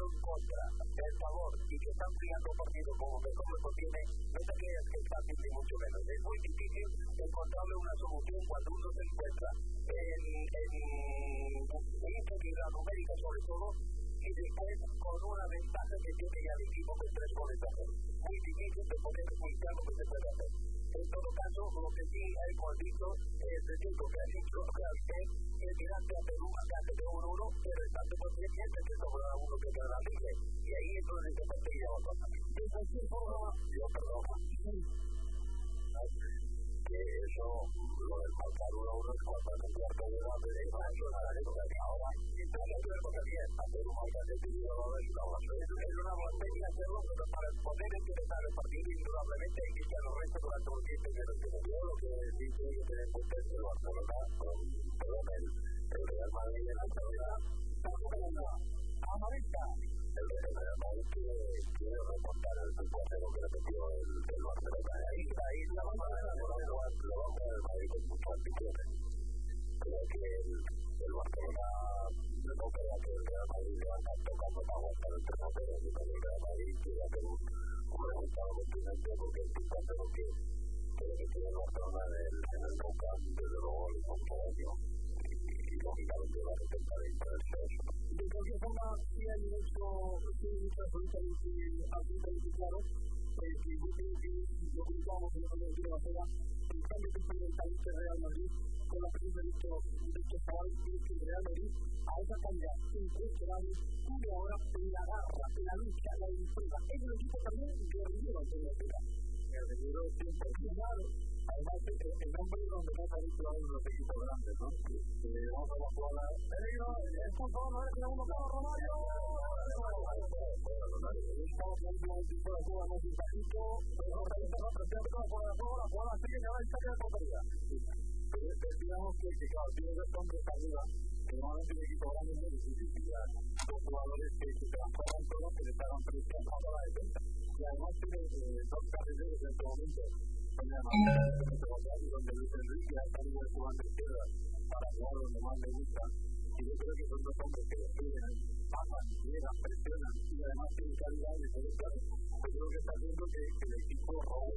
en contra del favor y que están pillando partido como mejor le conviene, no te creas que es fácil ni mucho menos. Es muy difícil encontrarle una solución cuando uno se encuentra en inferioridad numérica sobre todo, y después con una ventaja que tiene ya el equipo con 3 goles de hacer. Muy difícil de poder explicar lo que se puede hacer. En todo caso, lo que sí hemos visto es decir, lo que ha dicho Realcer, que tirante a Perú acá de 1-1, pero el tanto por pendiente que sobra uno que queda libre. Y ahí es donde se perdería otro. De cualquier forma, yo perdono. Que eso, lo del marcar 1-1 es cuando en el cuarto de la derecha, eso nada de cosa que ahora, entonces es cosa bien, hacer un marcar de título es una blasfemia hacerlo, pero para poder empezar el partido, indudablemente hay que echar los restos durante un tiempo que yo lo que dice que tener en cuenta es que el Barcelona, el Real Madrid en la actualidad, está jugando amarista. El Real Madrid quiere remontar el 5-0 que le metió el Barcelona. Ahí la vamos a ver, lo va a jugar el Madrid con muchas ambiciones. Creo que el Barcelona no crea que el Real Madrid le va a estar tocando para aguantar el 3-0, sino que el Real Madrid quiere hacer un resultado contundente porque el 5-0 que le tiene el Barcelona en el Nou Camp, desde luego le hizo un daño. Y lógicamente va a intentar imponerse eso. De cualquier forma, sí hay mucho absolutamente claro que yo creo que lo que estamos en el día de la feria, el cambio que experimenta el Real Madrid con la presencia de estos chavales, es que el Real Madrid a esa calidad impresionante cubre ahora en la garra, en la lucha, en la disputa. Es un equipo también guerrillero ante la feria. Guerrillero siempre claro. Además, el nombre es donde más ha visto a los equipos grandes, ¿no? Vamos a la jugada. Peligro, es fútbol, no es que uno para Romario. Estamos en el tipo de jugada más simpático, pero no realiza la presión de la jugada sigue y ahora está en la portería. Decíamos que claro, tiene 2 hombres arriba, que normalmente el equipo grande es muy difícil pillar 2 jugadores que se transforman todos, que le pagan presión a toda la defensa. Y además tiene 2 carrileros en este momento. Donde Luis Enrique ha salido de su banda izquierda para jugar donde más le gusta, y yo creo que son 2 hombres que defienden, pasan, llegan, presionan y además tienen calidad y diferenciales. Yo creo que está haciendo que el equipo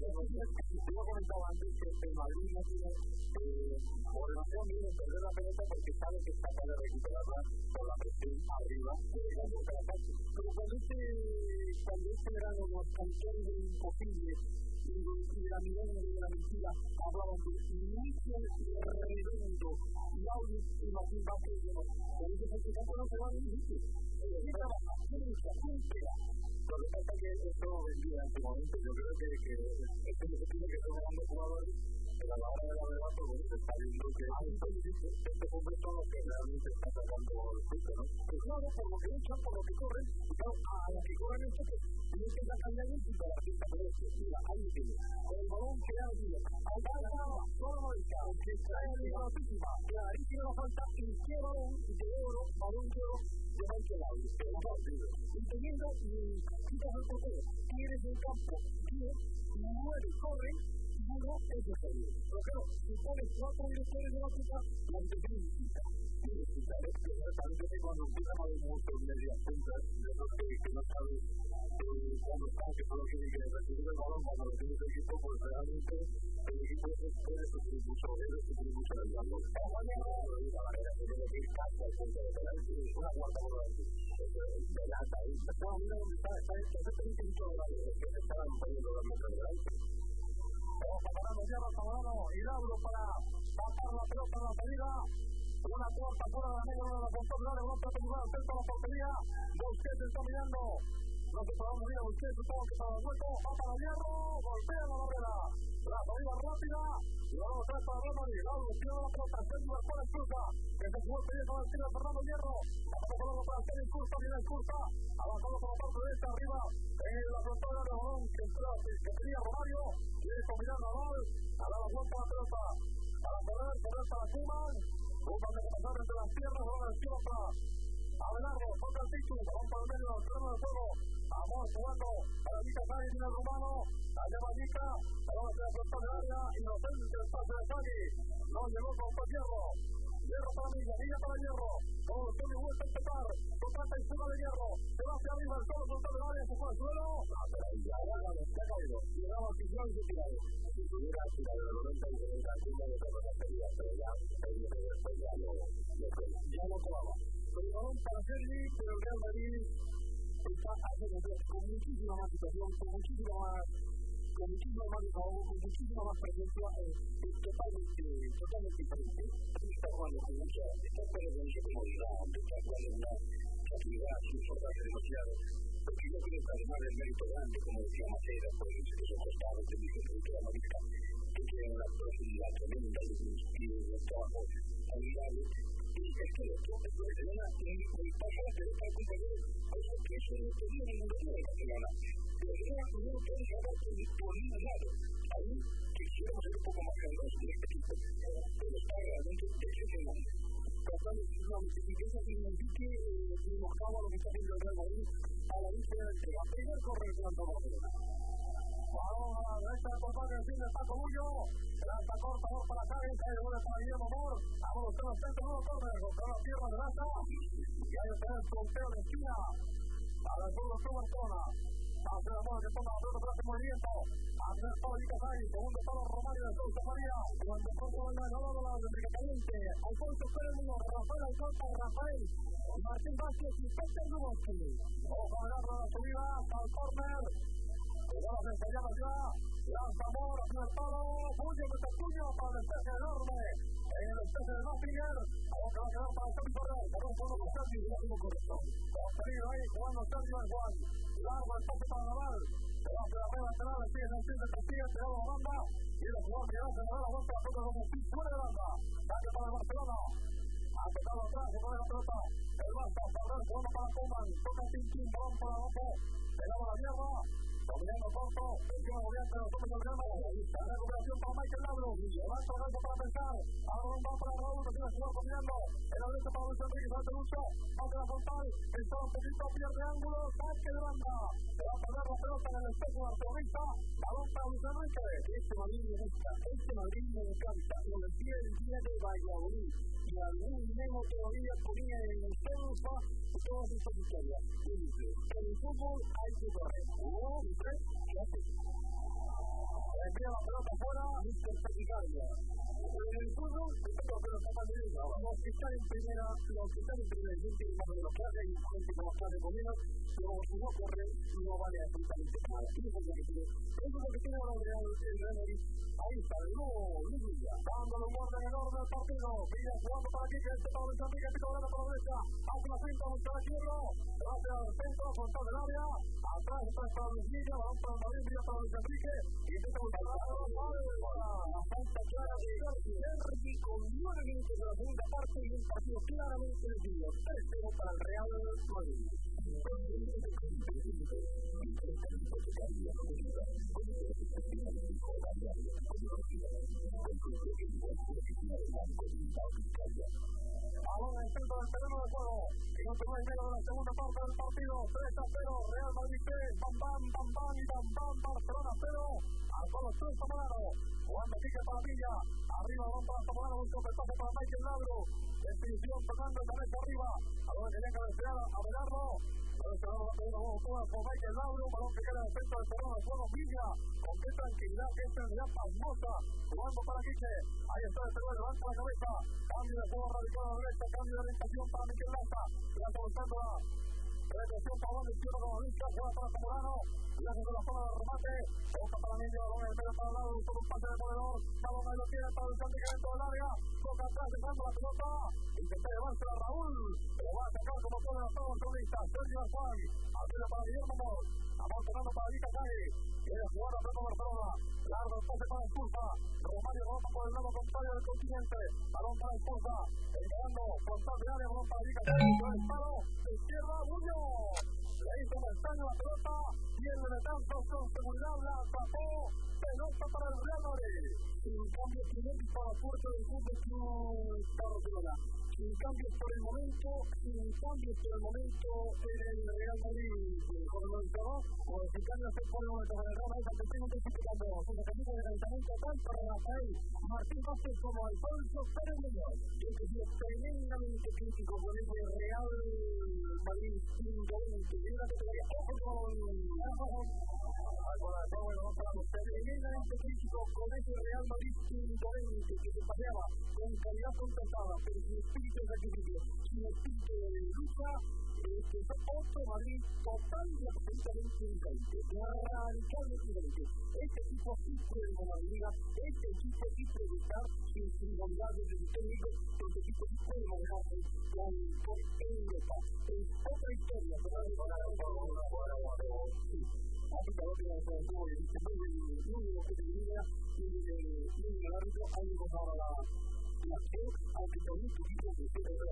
yo comentaba antes que el Madrid no tiene ordenación bien en perder la pelota porque sabe que está para recuperarla con la presión arriba de la contraataque. Pero cuando este verano los campeones de imposible y la mirada de la mentira hablaban de inicio redondo y Audi y Martín Vázquez por eso este campo no se va a dirigir y trabaja, cumple. Lo que pasa es que esto vendía en este momento. Yo creo que este se tiene que ser ganando jugadores, pero a la hora de la verdad pues se está viendo que este momento es lo que realmente está sacando el fruto, ¿no? Pues claro, por lo que echan, por lo que corren, y claro, a la que corren esto que tienen que sacar de alguien y para la pista por esto. Mira, ahí tiene. Con el balón que ha habido. Al balón, solo el que trae la notísima. Clarísima la falta, y qué balón de oro, balón de oro, de Michael Audi. Y teniendo quitas el portero, tienes el campo 10, 9 corren y 1 es el segundo. Pero claro, si pones 4 directores de la puta, la intención es distinta. Y distinta es que realmente cuando empiezan a haber muchos medias puntas, de esos que no sabes cuándo están, que solo quieren que recibir el balón cuando lo tienes el equipo, pues realmente el equipo puede sufrir mucho, debe sufrir mucho el balón. La manera que tiene que ir casi al punto de penalti, una cuarta bola de lata ahí. No, mira dónde está perfectamente mucho de la que se estaban poniendo los metros delante. Zamorano, Hidalgo para tapar la pelota en la salida. Una cuarta fuera de la negra de la contorna, una pelota jugada cerca de la portería. Busquets está mirando. No se puede mover a Busquets, supongo que para el hueco. Va para Hierro, golpea la barrera. La salida rápida. Y luego trae para Real Madrid. Hidalgo tira la pelota, Sergio Escola expulsa. Que se jugó el peligro del tiro de Fernando Hierro. Abajo luego para Sergio Curta, viene Curta. Avanzando por la parte derecha, arriba. En la frontera de balón que tenía Romario. Quiere combinar Nadal. A la vuelta la pelota. Para correr para Koeman. Koeman de pasar entre las piernas, ahora el tiro para Abelardo, toca el piso, balón para el medio del terreno de juego. Vamos jugando para Mica Sáenz, viene el rumano. Allá va Mica, balón hacia la frontal del área. Inocente el pase de Sani. No llegó con Hierro. Hierro para Villa, Villa para Hierro. Solución y vuelta a empezar. Toca y fuga de Hierro. Se va hacia arriba, el solo contra del área, se fue al suelo. Ya ha caído. Llegaba al final y se tirado. Si tuviera tirado de 90 y 70 alguna de esas cosas sería, pero ya, después ya no colaba. Pero el balón para Sergi, pero el Real Madrid está haciendo con muchísima más situación, con muchísima más desahogo, con muchísima más presencia, totalmente diferente. Está jugando con mucha comodidad, está jugando una facilidad importante demasiado, porque yo creo que además del mérito grande, como decía Maceda, por esos costados de mi producto de la América, que tiene una profundidad tremenda y un trabajo admirable. Y es que el Barcelona pasa la pelota al compañero, cosa que eso no tenía ningún problema en Barcelona. Pero era primero que él se había por un lado. Ahí quisiéramos ser un poco más generosos en este equipo, pero está realmente excepcional. Tratando de que eso signifique menoscabo a lo que está haciendo el Real Madrid a la vista de la entrega. Primer correr de Barcelona. Balón a la derecha de Portugal, en fin, está Cobullo. Lanza corta, dos para Cádiz, cae de goles para Guillermo Mor. Vamos a los centros, nuevo córner, contra la tierra de Lanza. Y ahí está el fronteo de esquina. Para el sur de Barcelona. Hace la bola que toma la pelota, hace movimiento. Hace el palo y Casay, segundo palo Romario de Sousa María. Cuando pronto el ganador de la América Caliente. Alfonso Pérez Muñoz, Rafael Alcalpa, Rafael. Martín Vázquez y Peter Lubowski. Ojo a agarra la subida hasta el córner. Jugada de ensayada ya. Lanza Mor, hacia el palo. Puño de Tacuño para el despeje enorme. En el despeje de Nottinger. Ahora que va a quedar para el Sergio Correa. Por un solo por Sergio, y lo correcto. Contenido ahí, jugando Sergio en Juan. Largo el toque para Naval. Se va a quedar arriba lateral, sigue en el fin de Castilla, se da la banda. Y el jugador que hace la vuelta a toque con el pin fuera de banda. Saque para el Barcelona. Ha tocado atrás, se pone la pelota. El Barça, Ferrer, jugando para Koeman. Toca Pintín, balón para abajo. Se da la mierda. Dominando corto, encima Goliat, pero toma el Real Madrid. La recuperación para Michael Laudrup. Levanta el resto para pensar. Ahora un balón para Raúl, que tiene que jugar combinando. El derecho para Luis Enrique, sale Lucho. Pase la frontal. Está un poquito a pierde ángulo. Saque de banda. Se va a perder la pelota en el espejo de Arteurista. Balón para Luis Enrique. Este Madrid me gusta. Este Madrid me encanta. Lo decía el día de Valladolid. Y algún memo todavía ponía en el censo todas estas historias. Y dice, en el fútbol hay que correr. Envía la pelota fuera, Mr. Taquicardia. En el fútbol, los que están en primera, gente de los clases, y gente con los clases conmigo, pero si no corre, no vale absolutamente nada. Eso es lo que tiene el Real Madrid. Ahí está, el nuevo Luis Villa, dándole un orden enorme al partido. Villa jugando para aquí, que este para Luis Enrique, pico de la derecha, hace la cinta, busca a Hierro, hacia el centro, frontal del área, atrás está para Luis Villa, balón para el Madrid, Villa para Luis Enrique, y intenta buscar la falta clara de Sergi con 9 minutos de la segunda parte y un partido claramente decidido. 3-0 para el Real Madrid. Balón en el centro del terreno de juego. Minuto 9 y medio de la segunda parte del partido. 3-0, Real Madrid 3, bam bam, bam bam y bam bam, Barcelona 0. A todos los Zamorano. Jugando pique para Villa. Arriba balón para Zamorano, un toquetazo para Michael Laudrup. Definición tocando el cabeza arriba. A donde tenía que desear a Belardo. Con Michael Laudrup, balón que queda en el centro del terreno de juego. Villa, con qué tranquilidad, qué tranquilidad pasmosa, jugando para Quique. Ahí está el terreno, levanta la cabeza. Cambio de juego radical a la derecha, cambio de orientación para Miquel Lanza. Lanza buscando la regresión para la izquierda con la lista, juega para Zamorano. Lanza de la zona de remate, toca para Niño, balón en el medio para el lado, por un pase de corredor. Balón ahí lo tiene para el Santi que dentro del área. Toca atrás, dejando la pelota. Intenta llevársela a Raúl, pero va a sacar como puede la zona barcelonista. Sergio Juan, arriba para Guillermo Mor. Amor tocando para Vita Calle. Quiere jugar a Pedro Barcelona. Largo el pase para Expulsa. Romario Ropa por el lado contrario del continente. Balón para Expulsa. Entrando frontal de área, balón para Vita Calle. El palo de izquierda, Muñoz. Le hizo un extraño la pelota. Pierde de tantos con seguridad. La tapó. Pelota para el Real Madrid. Un cambio climático para la fuerza del Fútbol Club Barcelona. sin cambios por el momento en el Real Madrid con el Montero, o si cambios se ponen en el Real Madrid, porque tengo que explicando su mecanismo de calentamiento tanto Rafael Martín Vázquez como Alfonso Pérez Muñoz, que ha sido tremendamente crítico con ese Real Madrid 5-20, y una categoría ojo con tremendamente crítico con ese Real Madrid 5-20 que se paseaba con calidad contrastada, pero sin espíritu de sacrificio, sin espíritu de lucha, que fue otro Madrid total y absolutamente diferente, radicalmente diferente. Este equipo sí puede ganar la Liga, este equipo sí puede estar sin frivolidades de su técnico, este equipo sí puede manejarse con Europa. Es otra historia, pero aunque con un poquito de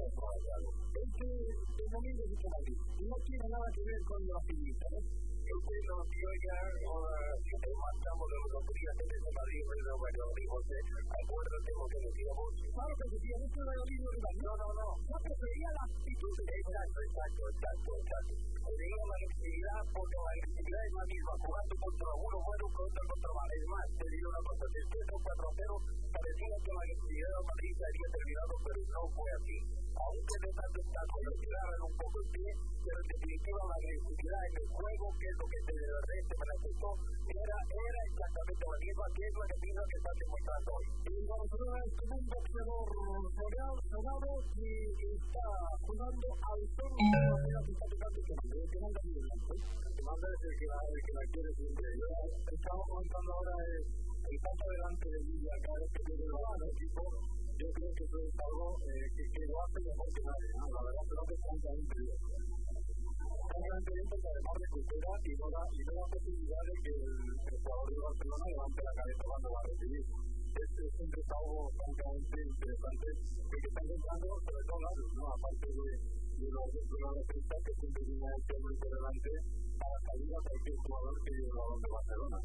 el domingo de Madrid no tiene nada que ver con la finita, ¿no? Lo que yo ya marcamos de los autoridades de Madrid, pero bueno, acuérdate lo que decíamos. Claro que decía, esto era el libro de Madrid. No. Yo prefería la actitud. Exacto. Digo la agresividad, porque la agresividad es la misma, jugando contra uno bueno, contra mal. Es más, te digo una cosa, después de un 4-0, parecía que la agresividad de Madrid se había terminado, pero no fue así. Aunque de tanto en tanto lo tiraron un poco el pie, pero en definitiva la agresividad en el juego, que es lo que te manifestó, era exactamente la misma, que es la que está demostrando hoy. El Barcelona es un boxeador sonado que está jugando al son de la pelea que está tocando el que manda el que manda es el que la quiere siempre. Estamos comentando ahora el paso adelante de Villa, cada vez que tiene el equipo. Yo creo que eso es algo que lo hace mejor que nadie, ¿no? La verdad, creo que es francamente bien. Francamente bien porque además recupera y no da posibilidad de que el jugador de Barcelona levante la cabeza cuando va a recibir. Es siempre algo francamente interesante que están entrando, sobre todo, ¿no? Aparte de los defensas que siempre tienen este hombre por delante para salir a cualquier jugador que lleve el balón de Barcelona.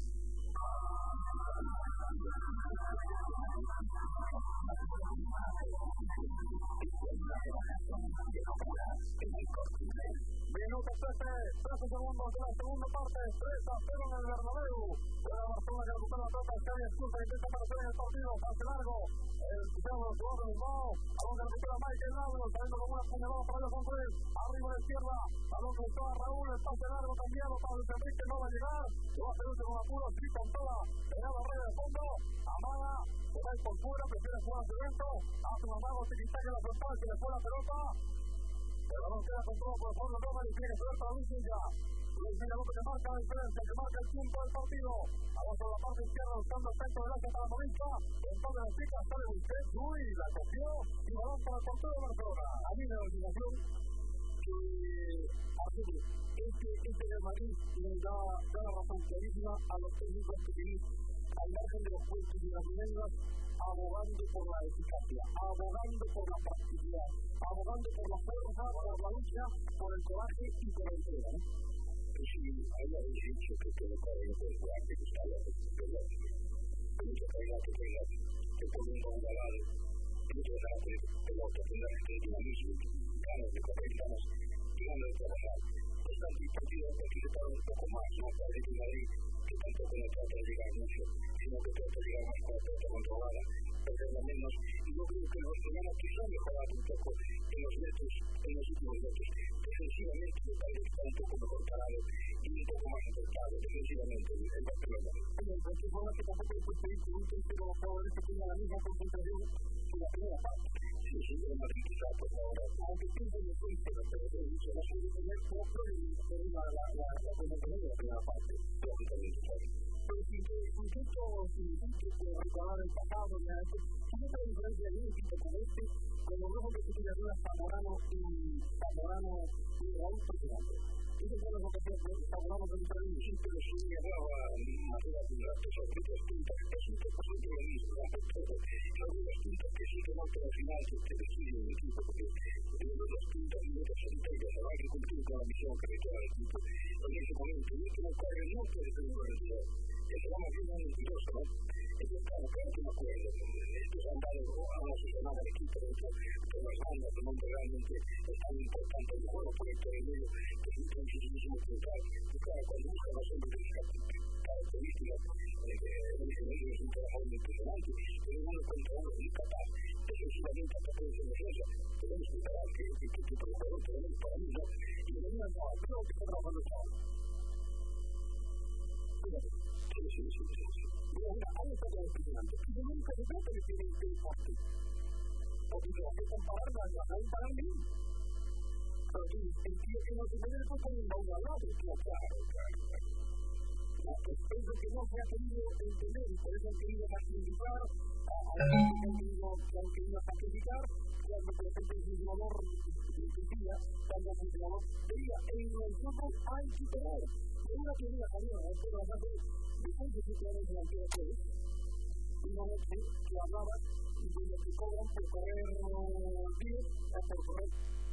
Minuto 13 segundos de la segunda parte, 3-0 en el Bernabéu. La Barcelona que recupera la pelota, Xavi expulsa, intenta aparecer en el partido, pase largo. El jugador de Bilbao, balón que recupera Michael Laudrup, saliendo con una puñalada para el control, arriba a la izquierda, balón que está Raúl, el pase largo cambiado para Luis Enrique, no va a llegar, lo va a hacer con apuro, sí con toda, pegado a red de fondo, Amada, se va por fuera, prefiere jugar hacia dentro, hace un amago, se quita que la frontal, se le fue la pelota. El balón queda controlado por el fondo, Roma y tiene suelta a Luis Villa. Luis Villa López que marca la diferencia, que marca el punto del partido. Avanza a la parte izquierda buscando el centro del área para Morinca. Entonces la chica sale Busquets, Luis la cogió y balón para el portero de Barcelona. A mí me da la sensación que este de Madrid le da la razón clarísima a los técnicos que tienen al margen de los puestos y las viviendas, abogando por la eficacia, abogando por la practicidad, abogando por la fuerza, por la lucha, por el coraje y por la entrega, ¿no? Sí, ahí habéis dicho que tiene coraje, el coraje que está en la mucha calidad que tengas, que por un buen lado, mucho de la oportunidad que dinamismo, ganas de correr, ganas de trabajar. Es tan divertido participar un poco más, no para el Madrid, que tampoco no trata de llegar mucho, sino que trata de llegar más con la pelota controlada, pero lo menos, y yo creo que los problemas quizá mejoraron un poco en los últimos metros. Defensivamente me parece que está un poco mejor parado y un poco más acertado defensivamente el Barcelona. Pero el Barcelona que tampoco es pedir un tercero jugadores que tenga la misma concentración que la primera parte. Sí, el Madrid quizá pues ahora, aunque pienso que soy pero he dicho, no soy de tener poco y termina la concentración de la primera parte. Pero sin que signifique que recordar el pasado, ¿tiene otra diferencia de un equipo como este, con los dos que se tienen Zamorano y Raúl Presidente? Eso es lo que Zamorano de Internet, pero sí me daba más de las otras puntas, que es un poco lo mismo, algunas puntas que sí que no te al final que deciden el equipo, porque los puntas y otras entregas van a cumplir con la misión que requiere el equipo. En ese momento, el último cargo no puede tener una realidad. Es la más bien mentirosa, ¿no? claro que no puede han dado a una sociedad del equipo de las bandas del mundo realmente es tan importante el juego por el medio que es muchísimo central y claro, cuando buscan los hombres de características es un trabajo muy impresionante pero uno contra uno es capaz exclusivamente a través de defensa tenemos que esperar que tipo de juego tenemos para mí ¿no? Y de una no, creo que está trabajando el trabajo sí mira, ahí está todo impresionante y yo nunca se trata de tener que parte porque se hace comparar la para mí pero sí, el tío que no se puede después con un baúl al lado claro es lo que no se ha querido entender y por eso han querido maximizar han querido sacrificar cuando por ejemplo el jugador decía cuando el jugador veía en los grupos hay que tener una teoría salió pero hace después de 7 años en la antigua una noche que hablaba de lo que cobran por correr 10 o por correr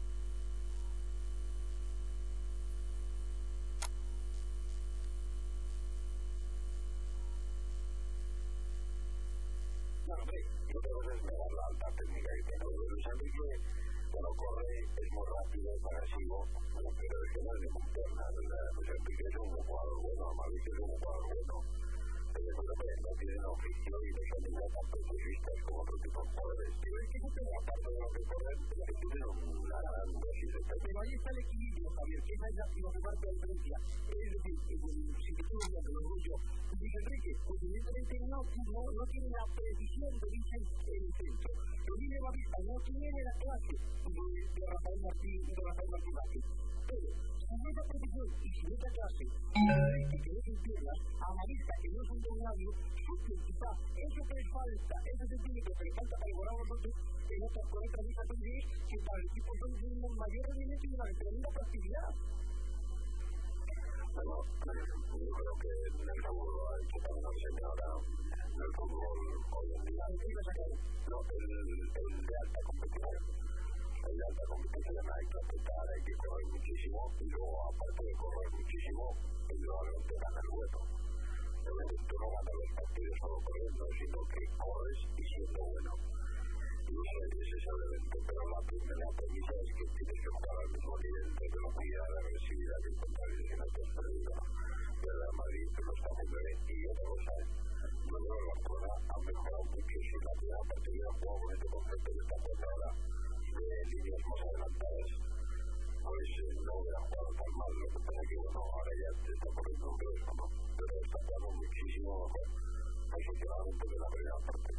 claro, yo creo que es mejor la alta técnica y tengo Luis Enrique cuando corre es muy rápido, es agresivo pero es que no es ningún pierna Luis Enrique es un jugador bueno Mauricio es un jugador bueno no tienen oficio y defensa tanto futbolistas como otro tipo de jugadores pero es que aparte de lo que corren tienen una gran dosis de pero ahí está el equilibrio Javier que es lo que marca la diferencia es decir, si te puedo decir lo digo yo Luis Enrique pues evidentemente no tiene la precisión de Vicen en el centro pero Miguel Bavista no tiene la clase de Rafael Martín Vázquez pero sin esa precisión y sin esa clase que no se entienda a Marista que no es un buen labio quizá eso que le falta ese centímetro que le falta para igualar a nosotros en otras correctas situaciones que para el equipo son de un mayor rendimiento y una tremenda facilidad bueno, yo creo que en el fútbol ha hecho también una señora en el fútbol hoy en día no, el de alta competición el de alta competición hay que apretar, hay que correr muchísimo y luego aparte de correr muchísimo indudablemente gana el juego tú no ganas los partidos solo corriendo sino que corres y siendo bueno y ese es el evento pero la primera premisa es que tienes que jugar al mismo nivel de velocidad, de agresividad que encontraréis en otras partidas de Real Madrid que no está muy bien y otra cosa es yo creo que la Barcelona ha mejorado mucho si la primera partida ha jugado con este concepto que está jugando de líneas más adelantadas pues no hubiera jugado tan mal lo que pasa que bueno ahora ya te está poniendo un riesgo ¿no? pero está jugando muchísimo mejor posicionadamente de la primera parte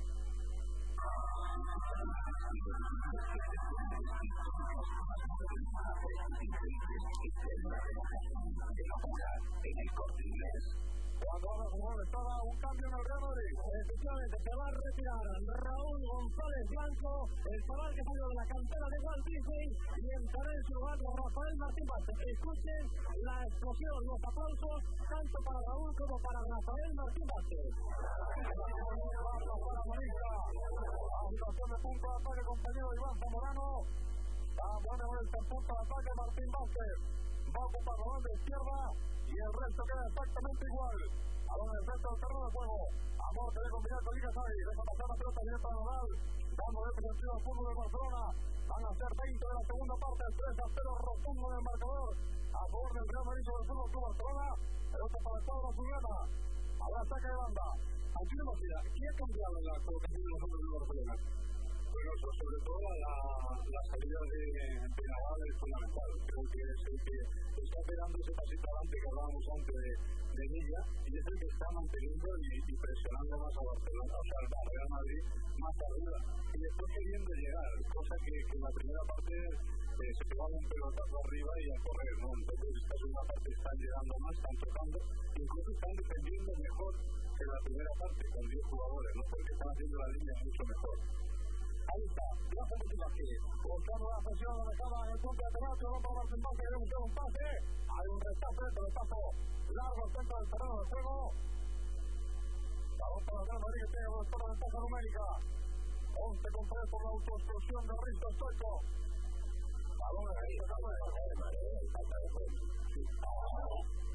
en el Corte Inglés cuando estaba un cambio en el Real Madrid efectivamente se va a retirar Raúl González Blanco el chaval que salió de la cantera de Walt Disney y entrará en su lugar Rafael Martín Vázquez escuchen la explosión, los aplausos tanto para Raúl como para Rafael Martín Vázquez para Marista situación de punto de ataque compañero Iván Zamorano buena vuelta en punto de ataque Martín Vázquez va a ocupar la banda izquierda y el resto queda exactamente igual balón en el centro del terreno de juego Amor que debe combinar con Liga Sai deja pasar la pelota directa a Nadal dando representación al fútbol de Barcelona van a ser 20 de la segunda parte 3-0 rotundo en el marcador a favor del Real Madrid sobre el fútbol de Barcelona pelota para el Estado Azulgrana ahora saca de banda aquí no nos queda ¿qué ha cambiado en la colocación de los hombres de Barcelona? Bueno, sobre todo la salida de Nadal es fundamental. Creo que es el que está pegando ese pasito adelante que hablábamos antes de Villa y es el que está manteniendo y presionando más a Barcelona, o sea, al Real Madrid más arriba y después queriendo llegar, cosa que en la primera parte se pegaban un pelotazo arriba y a correr, ¿no? Entonces esta segunda parte están llegando más, están tocando, incluso están defendiendo mejor que la primera parte con 10 jugadores, ¿no? Porque están haciendo la línea mucho mejor. Ahí está, la película que buscando la presión donde acaba en el punto de penalti, vamos a Martín Vázquez, quiere buscar un pase, hay un rechazo, pelotazo largo al centro del terreno de juego, balón para el Real Madrid que tiene la ventaja numérica, 11 con 3 por la autoexplosión de Risto Stoico, balón ahí, y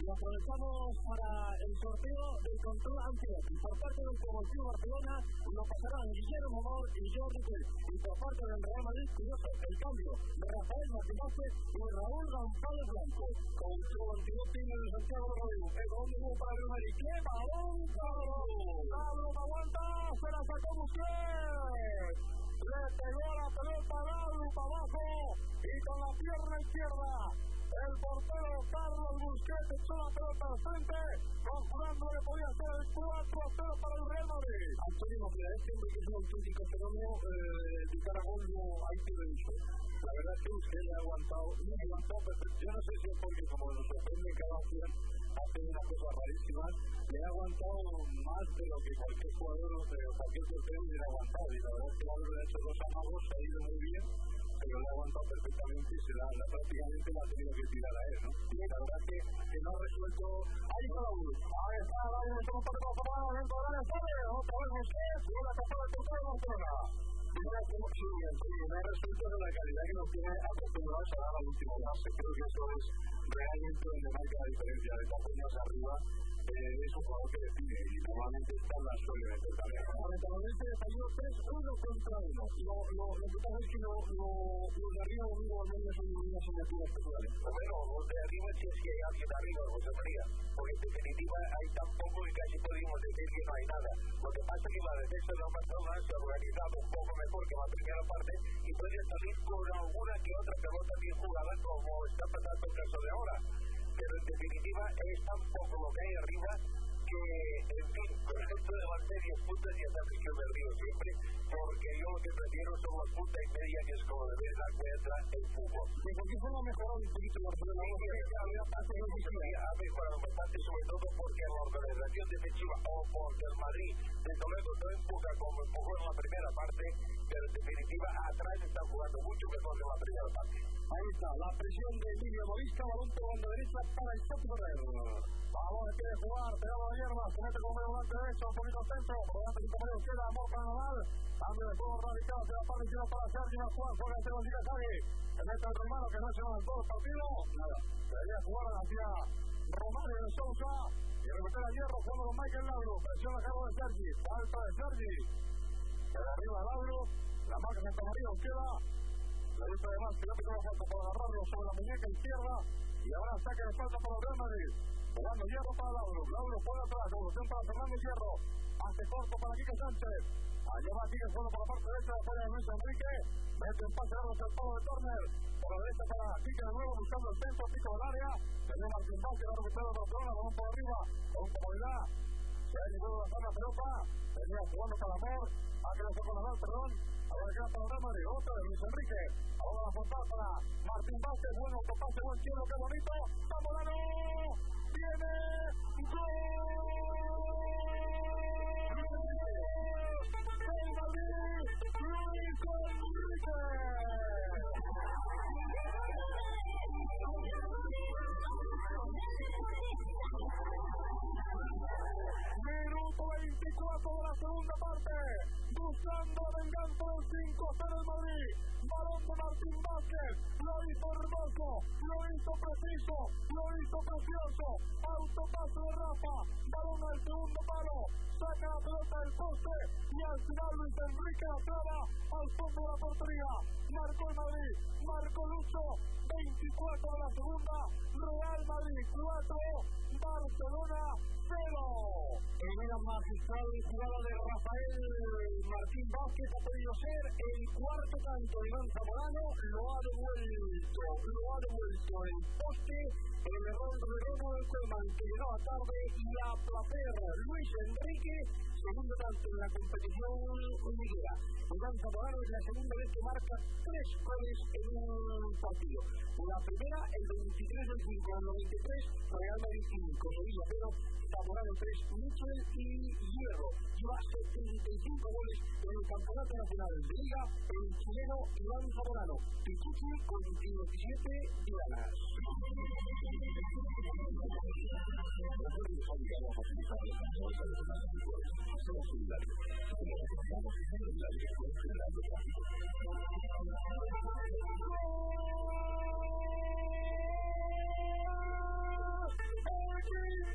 Y aprovechamos para el sorteo del control anti-doping. Por parte del Deportivo Barcelona lo pasarán Guillermo Amor y Jordi Cruz. Y por parte del Real Madrid, curioso, el cambio de Rafael Martín Vázquez y Raúl González Blanco. Control anti-doping en el Santiago de Rodrigo. El segundo gol para el Real Madrid. ¡Qué balón! ¡Pablo aguanta! ¡Se la sacó Busquets! Le pegó la pelota a Lalu para abajo y con la pierna izquierda el portero Carlos Busquets echó la pelota al frente, conjurando que podía ser el 4-0 para el Real Madrid. Antonio Mafia, este hombre que es un auténtico fenómeno de Caragol, no hay que revisar. La verdad es que Busquets le ha aguantado, perfecto. Yo no sé si es porque como nos sorprende cada acción hace una cosa rarísima, le ha aguantado más de lo que cualquier jugador o cualquier portero hubiera aguantado. Y la verdad es que ha hecho dos amagos, se ha ido muy bien, pero le ha aguantado perfectamente y prácticamente la ha tenido que tirar a él, ¿no? Y la verdad es que no ha resuelto. Ahí está Laúl, estamos para dentro de la área, otra vez Busquets, y una tapada del portero de Barcelona. No ha resuelto de la calidad que nos tiene acostumbrados a dar al último pase. Creo que eso es realmente donde marca la diferencia. De todas formas arriba es un jugador que define y normalmente esta la suele meter también. Lamentablemente falló 3-1 contra 1. Lo que pasa es que los de arriba domingo al menos son una asignatura especial. Bueno, los de arriba si es que hay alguien arriba, José María, porque en definitiva hay tan poco y casi podríamos decir que no hay nada. Lo que pasa es que la defensa de Barcelona se ha organizado un poco mejor que la primera parte y puede salir con alguna que otra pelota bien jugada como está pasando el caso de ahora. Pero en definitiva es tan poco lo que hay arriba que, en fin, por ejemplo, de las medias puntas ya sabes que me río siempre, porque yo lo que prefiero son las puntas y media, que es como de ver la cuenta en fútbol. ¿Y por qué se ha mejorado un poquito Barcelona? Ha mejorado bastante, sobre todo porque la organización defensiva o porque el Madrid desde luego no empuja como empujó en la primera parte, pero en definitiva atrás está jugando mucho mejor que en la primera parte. Ahí está, la presión de Emilio Movisca, balón por banda derecha para el Sotferrer. Balón que quiere jugar, pegado a la hierba, se mete como volante derecho, un poquito al centro, por delante de compañero queda, Amor para Nadal, cambio de juego radical, hacia la parte izquierda para Sergi Juan, juega entre los Gigasari, se mete al hermano que no se va en todo el partido, nada, debería jugar hacia Romario de Sousa, y recupera hierro, jugando con Michael Lauro, presión a cargo de Sergi, falta de Sergi, queda arriba Lauro, la marca Santa María queda. La lista de más que no tengo falta para agarrarlo sobre la muñeca izquierda y ahora saque de falta para el Real Madrid. Jugando hierro para Lauro. Lauro juega atrás, evolución para Fernando Hierro. Hace corto para Quique Sánchez. Allá va Quique jugando por la parte derecha, la falla de Luis Enrique. Mete un pase largo hacia el palo de córner. Por la derecha para Quique de nuevo buscando el centro, pico del área. Tenía Martín Vázquez, va a recuperar el Barcelona, balón por arriba, con comodidad. Se ha llevado la zona pelota. Venía jugando para Amor. Ha quedado con Nadal, perdón. Ahora queda para el Real Madrid, otra de Luis Enrique. Ahora la frontal para Martín Vázquez, buen autopase, buen tiro, qué bonito. ¡Zamorano! ¡Viene! ¡Gol! ¡El Madrid! ¡Luis Enrique! Minuto 24 de la segunda parte, buscando la venganza del 5-0 del Madrid. Balón de Martín Vázquez, lo hizo hermoso, lo hizo preciso, lo hizo precioso. Autopase de Rafa, balón al segundo palo, saca la pelota del poste y al final Luis Enrique la clava al fondo de la portería. Marcó el Madrid, marcó Lucho, 24 de la segunda, Real Madrid 4, Barcelona 0. Primera magistral jugada de Rafael Martín Vázquez, ha podido ser el cuarto tanto de Iván Zamorano, lo ha devuelto el poste, el error de Remo del Koeman que llegaba tarde y a placer Luis Enrique, segundo tanto en la competición liguera. Iván Zamorano es la segunda vez que marca 3 goles en un partido. La primera, el 23 del 5 al 93, Real Madrid 5, Sevilla 0, Zamorano 3, Michel y Hierro. Lleva 75 goles en el campeonato nacional de Liga, el chileno Iván Zamorano. Pichichi con 17 dianas. Somos solidarios. Como necesitamos en la dirección general de tráfico. El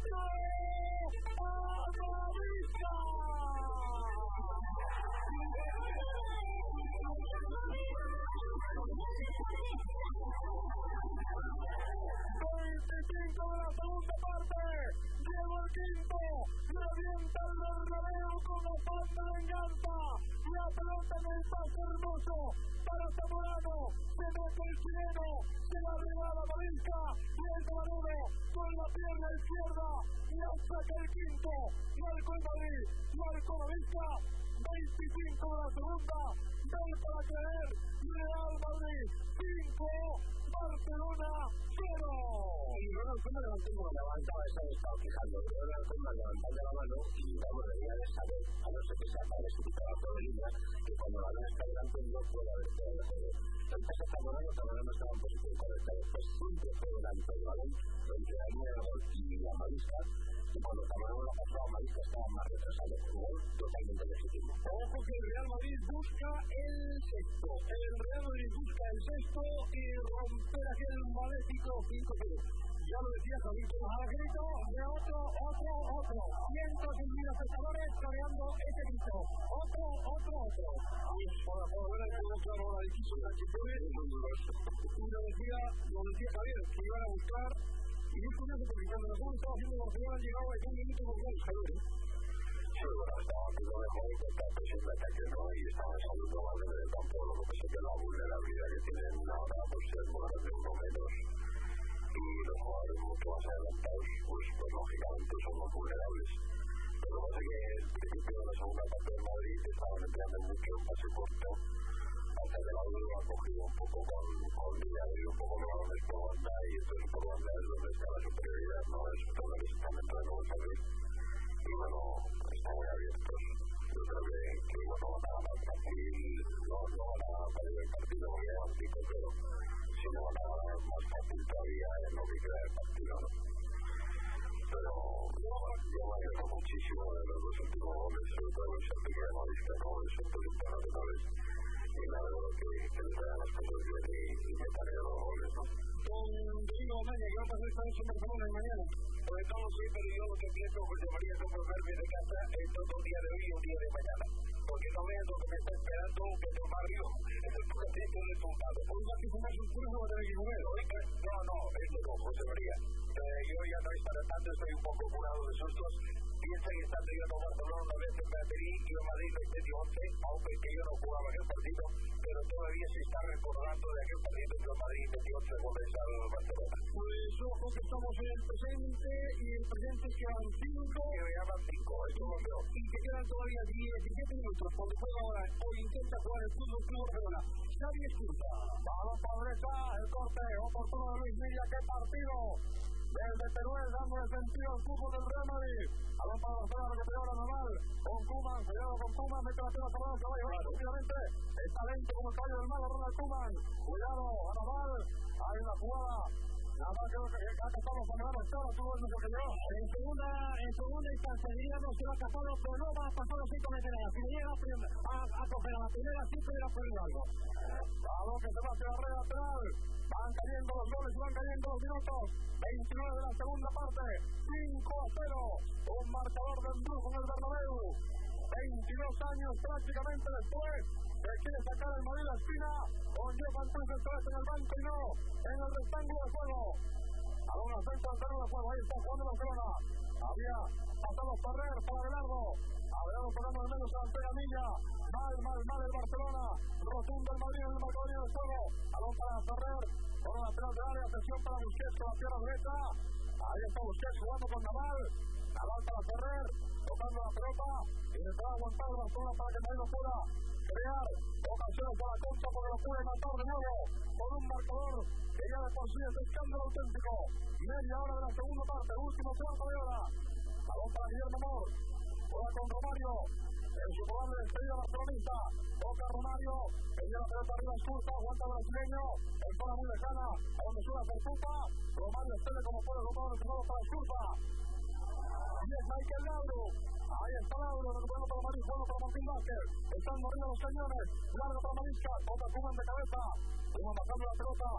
Están arriba los cañones, largo para Marisca, toca Kuman de cabeza, Kuman bajando la pelota,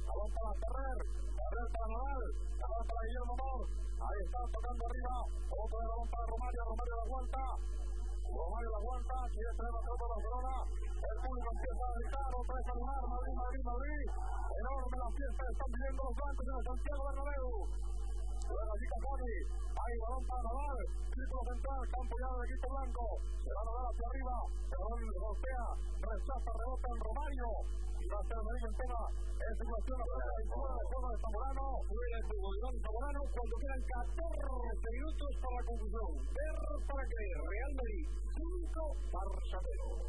balón para Ferrer para Nadal, balón para Guillermo Mor, ahí está tocando arriba, otro balón para Romario la aguanta, quiere tener la pelota de Barcelona, el público empieza a gritar, otra vez a animar, Madrid, enorme la fiesta, están viviendo los blancos en el Santiago Bernabéu. Juega así Cavani, hay balón para Nadal, círculo central, campo ya del equipo blanco, se va a Nadal hacia arriba, balón golpea, rechaza, rebota en Romario, y va a ser Madrid en tema, en situación de juego de Zamorano, fuera el gol de Zamorano, cuando quedan 14 minutos para la conclusión, ver para que Real Madrid 5, Barça 0.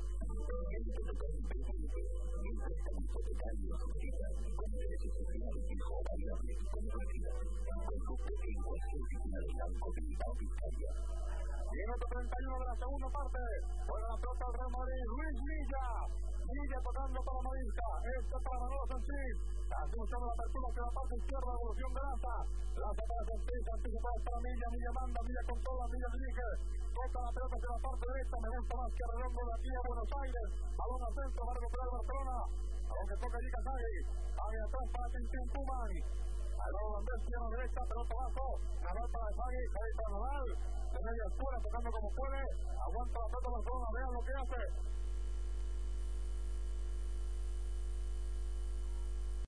Minuto 31 de la segunda parte, juega la pelota al Real Madrid, Luis Villa tocando para Madista, para Manolo Sanchís, así buscando la apertura hacia la parte izquierda, evolución de Laza para Sanchís para Milla manda, Milla controla, Milla dirige, toca la pelota hacia la parte derecha, me gusta más que Redondo de aquí a Buenos Aires, balón al centro, va a recuperar Barcelona, aunque toca allí Casagui, hacia atrás para Tintín Kuman, al lado holandés, pierna derecha, pelota abajo, Nadal para Casagui, para Nadal, de media escuela, tocando como puede, aguanta la pelota Barcelona, vean lo que hace.